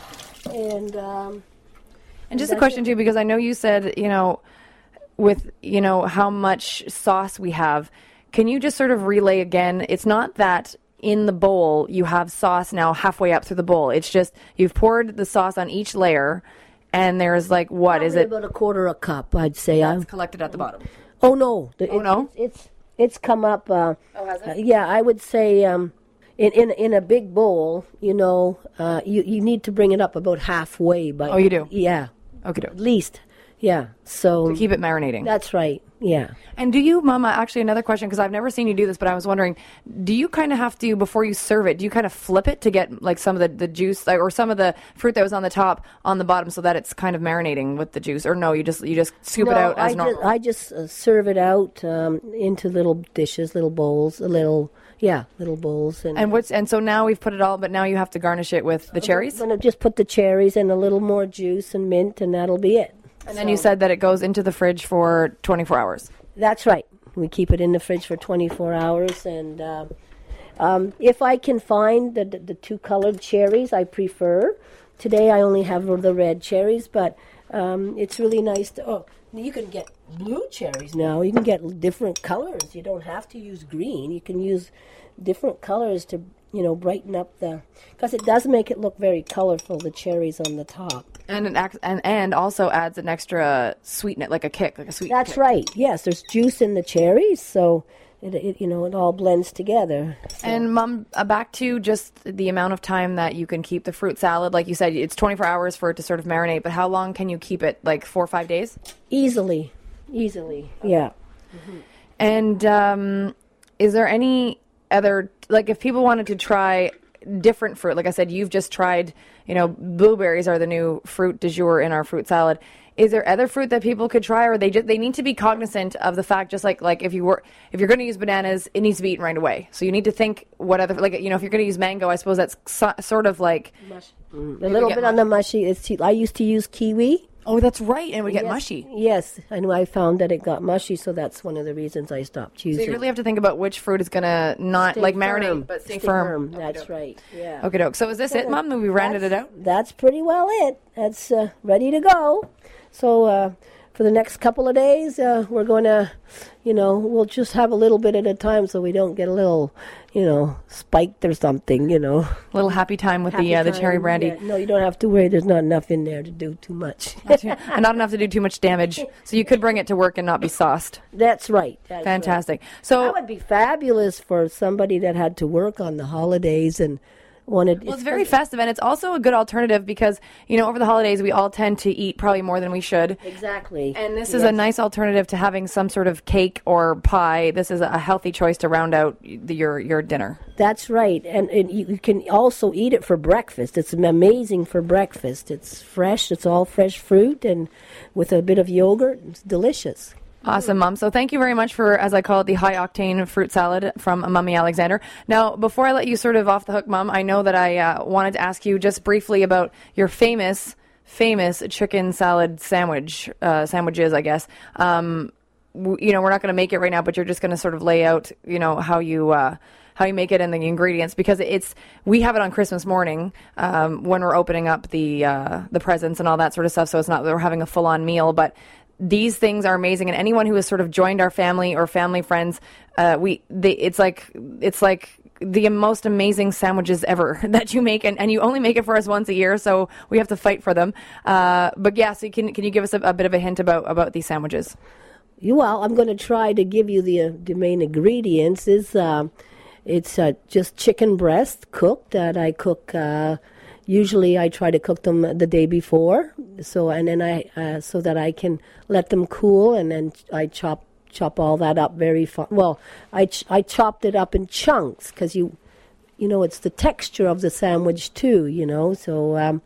And um, And just a that's question it. too, because I know you said, you know, with, you know, how much sauce we have, can you just sort of relay again? It's not that in the bowl you have sauce now halfway up through the bowl. It's just you've poured the sauce on each layer, and there's like, what is probably it? about a quarter a cup, I'd say. I'm, It's collected at the bottom. oh no! The- Oh, it- no? It's it's, it's come up. Uh, Oh, has it? uh, yeah, I would say um, in in in a big bowl, you know, uh, you you need to bring it up about halfway. But Oh, you do? Yeah, Okay, at least. Yeah. So to keep it marinating. that's right. Yeah. And do you, Mama, actually another question, because I've never seen you do this, but I was wondering, do you kind of have to, before you serve it, do you kind of flip it to get like some of the, the juice, like, or some of the fruit that was on the top on the bottom so that it's kind of marinating with the juice? Or no, you just you just scoop it No, out as I normal? Just, I just uh, serve it out um, into little dishes, little bowls, a little, yeah, little bowls. And, and what's and so now we've put it all, but now you have to garnish it with the cherries? I'm going to just put the cherries and a little more juice and mint, and that'll be it. And then you said that it goes into the fridge for twenty-four hours. That's right. We keep it in the fridge for twenty-four hours, and uh, um, if I can find the, the the two colored cherries, I prefer. Today I only have the red cherries, but um, it's really nice to. Oh, you can get blue cherries now. You can get different colors. You don't have to use green. You can use different colors to you know brighten up the because it does make it look very colorful. The cherries on the top. And it acts, and, and also adds an extra sweetness, like a kick, like a sweet That's kick. right. Yes, there's juice in the cherries, so it, it you know it all blends together. So- And Mom, uh, back to just the amount of time that you can keep the fruit salad. Like you said, it's twenty-four hours for it to sort of marinate, but how long can you keep it? Like four or five days? Easily, easily, yeah. And um, is there any other, like if people wanted to try different fruit, like I said, you've just tried, you know, blueberries are the new fruit du jour in our fruit salad. Is there other fruit that people could try, or they just they need to be cognizant of the fact, just like like if you were if you're going to use bananas, it needs to be eaten right away. So you need to think what other, like, you know, if you're going to use mango, I suppose that's so, sort of like A little get bit on the mushy. It's I used to use kiwi. oh, that's right, and it would get Yes, mushy. Yes, and I found that it got mushy, so that's one of the reasons I stopped So using. you really have to think about which fruit is going to not Stay like firm. marinate, but stay, Stay firm. That's right. Yeah. Okay, doke. So is this it, Mom? We rounded it That's- out. That's pretty well it. That's uh, ready to go. So uh, for the next couple of days, uh, we're going to, you know, we'll just have a little bit at a time so we don't get a little, you know, spiked or something, you know. A little happy time with Happy the uh, the time. cherry brandy. Yeah, no, you don't have to worry. There's not enough in there to do too much. Not too- and not enough to do too much damage. So you could bring it to work and not be sauced. That's right. That's Fantastic. Right. So that would be fabulous for somebody that had to work on the holidays and wanted. Well, it's very festive, and it's also a good alternative because, you know, over the holidays we all tend to eat probably more than we should. Exactly. And this is a nice alternative to having some sort of cake or pie. This is a healthy choice to round out the, your your dinner. That's right, and, and you, you can also eat it for breakfast. It's amazing for breakfast. It's fresh. It's all fresh fruit, and with a bit of yogurt, it's delicious. Awesome, Mom. So thank you very much for, as I call it, the high-octane fruit salad from Mummy Alexander. Now, before I let you sort of off the hook, Mom, I know that I uh, wanted to ask you just briefly about your famous, famous chicken salad sandwich, uh, sandwiches, I guess. Um, w- you know, we're not going to make it right now, but you're just going to sort of lay out, you know, how you... Uh, how you make it and the ingredients, because it's we have it on Christmas morning um, when we're opening up the uh, the presents and all that sort of stuff. So it's not that we're having a full on meal, but these things are amazing. And anyone who has sort of joined our family or family friends, uh, we they, it's like it's like the most amazing sandwiches ever that you make, and, and you only make it for us once a year, so we have to fight for them. Uh, but yeah, so can can you give us a, a bit of a hint about about these sandwiches? Well, I'm going to try to give you the uh, the main ingredients. Is uh, It's uh, just chicken breast cooked that I cook. Uh, usually, I try to cook them the day before, so and then I uh, so that I can let them cool, and then I chop chop all that up very fine. Well, I ch- I chopped it up in chunks because you you know it's the texture of the sandwich too. You know, so um,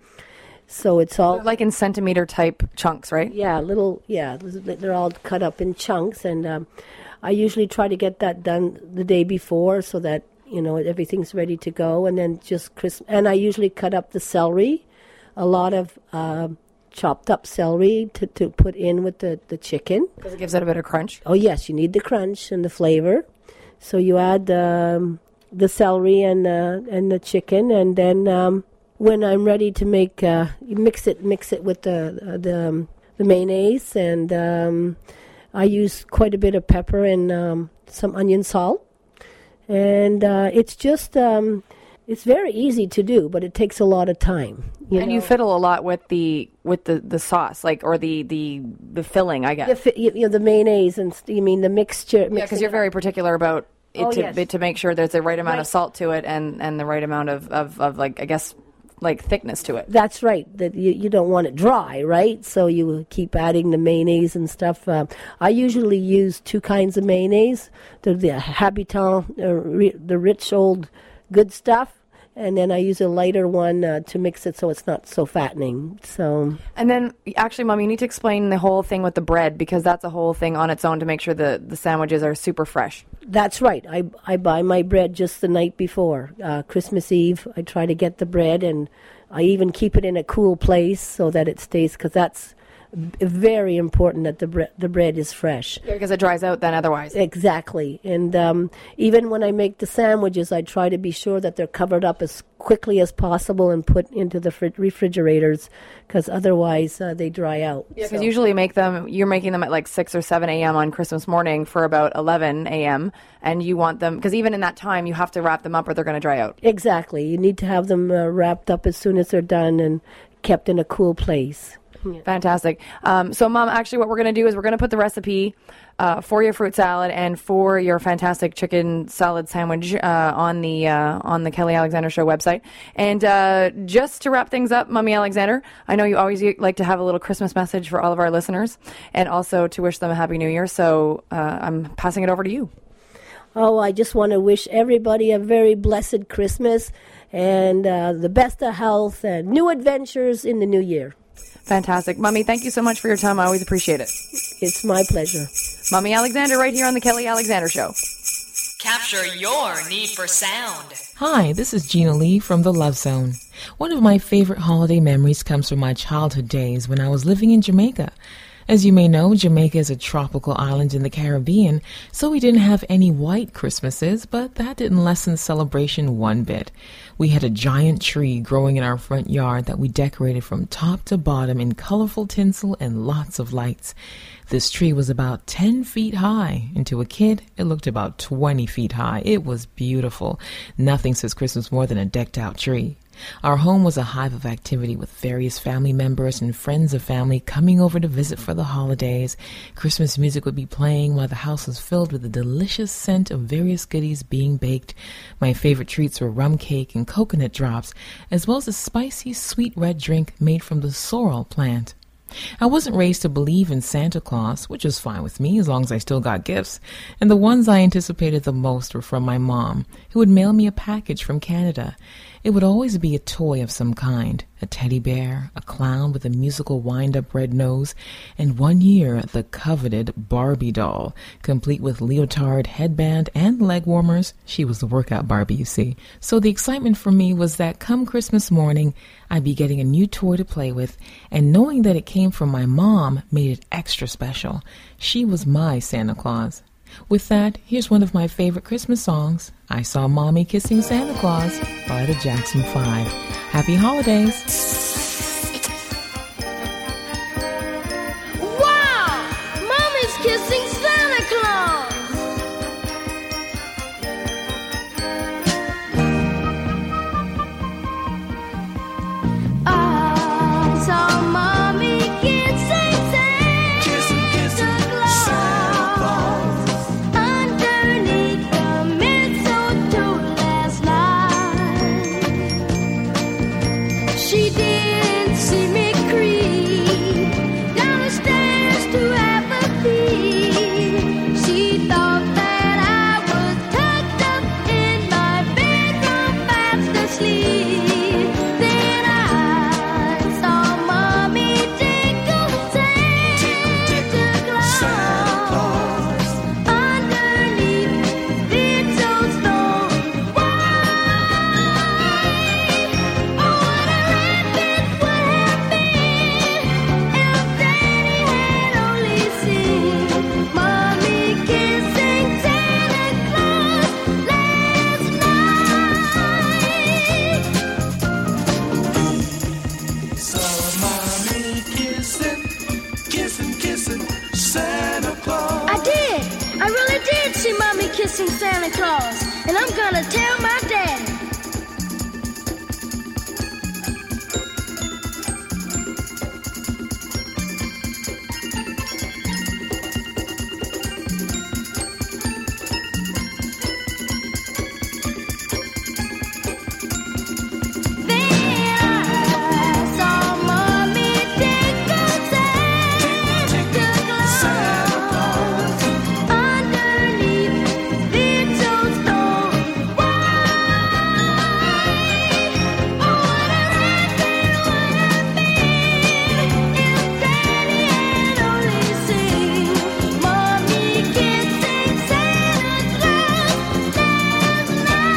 so it's all They're like in centimeter type chunks, right? yeah, little yeah. They're all cut up in chunks, and um, I usually try to get that done the day before so that, you know, everything's ready to go. And then just crisp. And I usually cut up the celery, a lot of uh, chopped up celery to, to put in with the, the chicken. Because it gives it a bit of crunch. Oh, yes, you need the crunch and the flavor. So you add um, the celery and, uh, and the chicken. And then um, when I'm ready to make, uh, you mix it, mix it with the, uh, the, um, the mayonnaise and... Um, I use quite a bit of pepper and um, some onion salt. And uh, it's just, um, it's very easy to do, but it takes a lot of time. You and know? you fiddle a lot with the with the, the sauce, like, or the, the, the filling, I guess. The, fi- you know, the mayonnaise and, you mean, the mixture. Yeah, because you're very particular about it Oh, to, yes. to make sure there's the right amount Right. of salt to it and, and the right amount of, of, of, like, I guess, like, thickness to it. That's right. That you, you don't want it dry, right? So you keep adding the mayonnaise and stuff. Uh, I usually use two kinds of mayonnaise. The, the Habitant, uh, re, the rich old good stuff. And then I use a lighter one uh, to mix it so it's not so fattening. So And then, actually, Mom, you need to explain the whole thing with the bread, because that's a whole thing on its own to make sure the, the sandwiches are super fresh. that's right. I, I buy my bread just the night before. Uh, Christmas Eve, I try to get the bread, and I even keep it in a cool place so that it stays, because that's very important that the bre- the bread is fresh. Yeah, because it dries out then otherwise. Exactly. And um, even when I make the sandwiches, I try to be sure that they're covered up as quickly as possible and put into the fr- refrigerators, because otherwise uh, they dry out. Yeah, because So- usually make them, you're making them at like six or seven a.m. on Christmas morning for about eleven a.m. And you want them, because even in that time, you have to wrap them up or they're going to dry out. Exactly. You need to have them uh, wrapped up as soon as they're done and kept in a cool place. Fantastic. Um, so, Mom, actually what we're going to do is we're going to put the recipe uh, for your fruit salad and for your fantastic chicken salad sandwich uh, on the uh, on the Kelly Alexander Show website. And uh, just to wrap things up, Mummy Alexander, I know you always like to have a little Christmas message for all of our listeners and also to wish them a Happy New Year. So uh, I'm passing it over to you. Oh, I just want to wish everybody a very blessed Christmas and uh, the best of health and new adventures in the new year. Fantastic. Mummy, thank you so much for your time. I always appreciate it. It's my pleasure. Mummy Alexander right here on the Kelly Alexander Show. Capture your need for sound. Hi, this is Gina Lee from The Love Zone. One of my favorite holiday memories comes from my childhood days when I was living in Jamaica. As you may know, Jamaica is a tropical island in the Caribbean, so we didn't have any white Christmases, but that didn't lessen celebration one bit. We had a giant tree growing in our front yard that we decorated from top to bottom in colorful tinsel and lots of lights. This tree was about ten feet high, and to a kid, it looked about twenty feet high. It was beautiful. Nothing says Christmas more than a decked-out tree. Our home was a hive of activity with various family members and friends of family coming over to visit for the holidays. Christmas music would be playing while the house was filled with the delicious scent of various goodies being baked. My favorite treats were rum cake and coconut drops, as well as a spicy, sweet red drink made from the sorrel plant. I wasn't raised to believe in Santa Claus, which was fine with me as long as I still got gifts, and the ones I anticipated the most were from my mom, who would mail me a package from Canada. It would always be a toy of some kind, a teddy bear, a clown with a musical wind-up red nose, and one year the coveted Barbie doll, complete with leotard, headband, and leg warmers. She was the workout Barbie, you see. So the excitement for me was that come Christmas morning, I'd be getting a new toy to play with, and knowing that it came from my mom made it extra special. She was my Santa Claus. With that, here's one of my favorite Christmas songs, I Saw Mommy Kissing Santa Claus by the Jackson Five. Happy holidays! Wow! Mommy's kissing Santa Claus! I saw Mommy kissing Santa Kissing, kissing Santa Claus. underneath the mistletoe last night. She didn't see me creep down the stairs to have a peek. She thought that I was tucked up in my bedroom fast asleep. Then I saw Mommy tickle Santa Claus underneath mistletoe. Why? Oh, what a rabbit would have been if Daddy had only seen Mommy kissing Santa Claus last night. Saw mommy kissing, kissing, kissing Santa Claus. I did. I really did see Mommy kissing Santa Claus, and I'm gonna tell my daddy. Then I saw Mommy tickle Santa Claus underneath mistletoe. Why? Oh, what a rabbit would have been if Daddy had only seen Mommy kissing Santa Claus last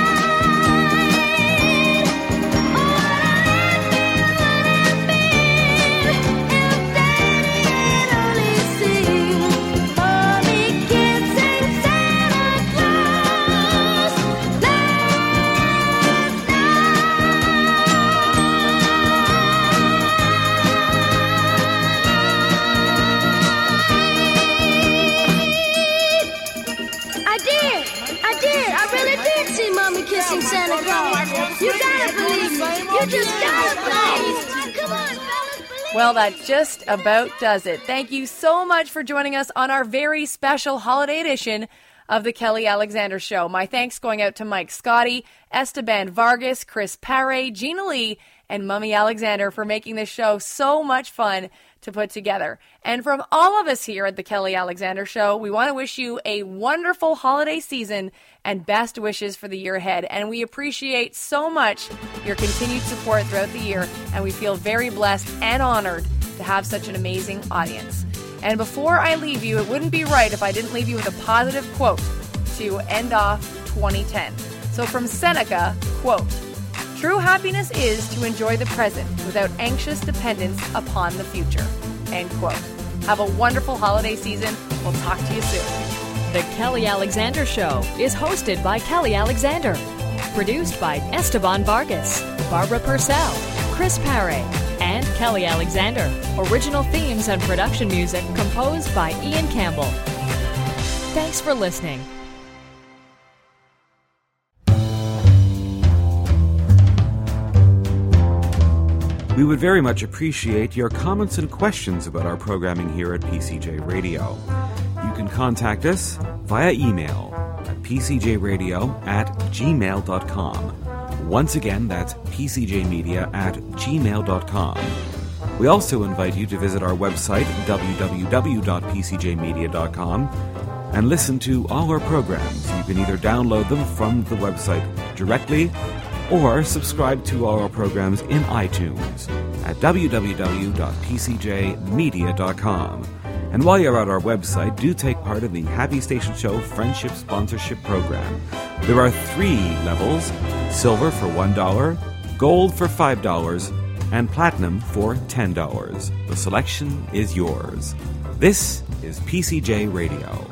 night. Oh, what a rabbit would have been if Daddy had only seen Mommy kissing Santa Claus I did. I did. I really did see Mommy kissing Santa Claus. You gotta believe me. You just gotta believe. Come on, fellas, believe. Well, that just about does it. Thank you so much for joining us on our very special holiday edition of the Kelly Alexander Show. My thanks going out to Mike Scotty, Esteban Vargas, Chris Paré, Gina Lee, and Mummy Alexander for making this show so much fun to put together. And from all of us here at the Kelly Alexander Show, we want to wish you a wonderful holiday season and best wishes for the year ahead. And we appreciate so much your continued support throughout the year, and we feel very blessed and honored to have such an amazing audience. And before I leave you, it wouldn't be right if I didn't leave you with a positive quote to end off twenty ten. So from Seneca, quote, "True happiness is to enjoy the present without anxious dependence upon the future." End quote. Have a wonderful holiday season. We'll talk to you soon. The Kelly Alexander Show is hosted by Kelly Alexander. Produced by Esteban Vargas, Barbara Purcell, Chris Paré, and Kelly Alexander. Original themes and production music composed by Ian Campbell. Thanks for listening. We would very much appreciate your comments and questions about our programming here at P C J Radio. You can contact us via email at p c j radio at gmail dot com. Once again, that's p c j media at gmail dot com. We also invite you to visit our website, w w w dot p c j media dot com, and listen to all our programs. You can either download them from the website directly or subscribe to all our programs in iTunes at w w w dot p c j media dot com. And while you're at our website, do take part in the Happy Station Show Friendship Sponsorship Program. There are three levels: silver for one dollar, gold for five dollars, and platinum for ten dollars. The selection is yours. This is P C J Radio.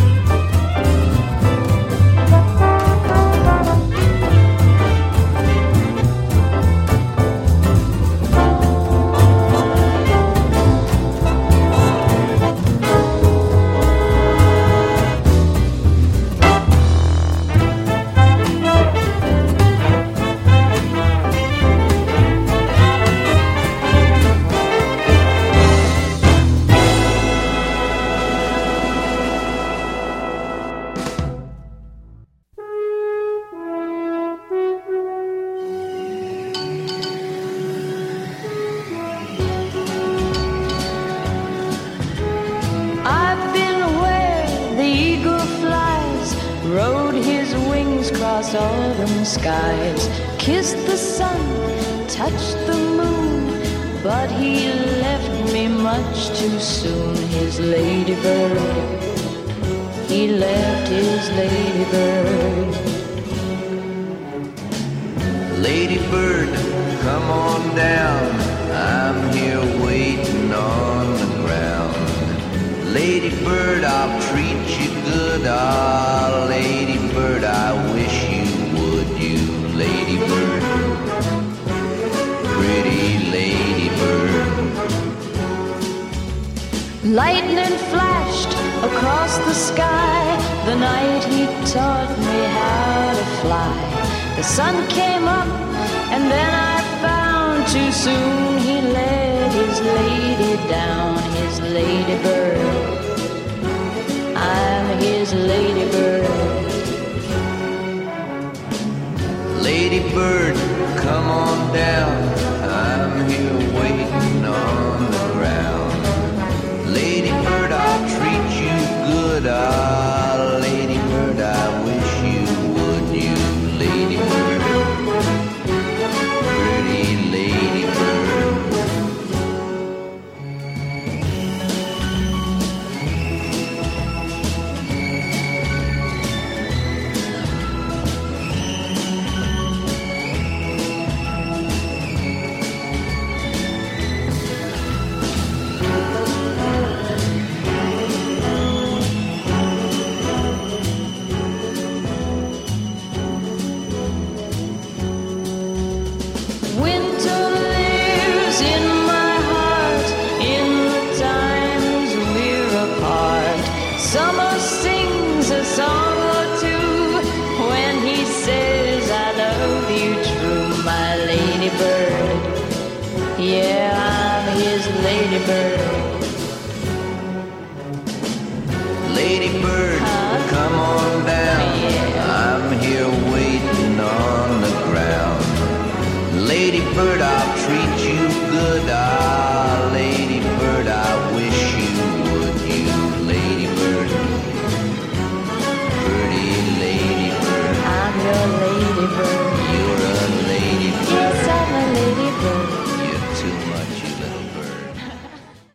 Autumn skies, kissed the sun, touched the moon, but he left me much too soon. His ladybird, he left his ladybird. Ladybird, come on down, I'm here waiting on the ground. Ladybird, I'll treat you good, ah, ladybird, I wish you would, you ladybird, pretty ladybird. Lightning flashed across the sky the night he taught me how to fly. The sun came up and then I found too soon he let his lady down, his ladybird. I'm his ladybird. Ladybird, come on down.